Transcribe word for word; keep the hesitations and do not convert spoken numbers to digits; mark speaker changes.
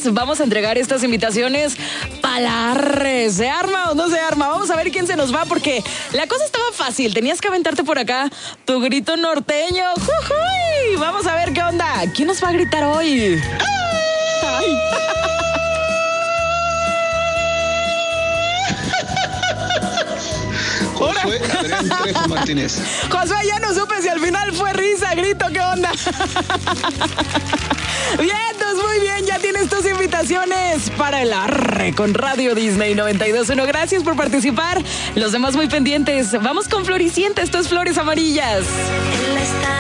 Speaker 1: vamos a entregar estas invitaciones palarre. ¿Se arma o no se arma? Vamos a ver quién se nos va, porque la cosa estaba fácil. Tenías que aventarte por acá tu grito norteño. ¡Jujuy! Vamos a ver qué onda. ¿Quién nos va a gritar hoy? ¡Ay!
Speaker 2: Josué Adrián Trejo Martínez.
Speaker 1: Josué, ya no supe si al final fue risa, grito, ¿qué onda? Bien, entonces muy bien, ya tienes tus invitaciones para el arre con Radio Disney noventa y dos punto uno. Gracias por participar. Los demás muy pendientes. Vamos con Floricienta, esto es Flores Amarillas.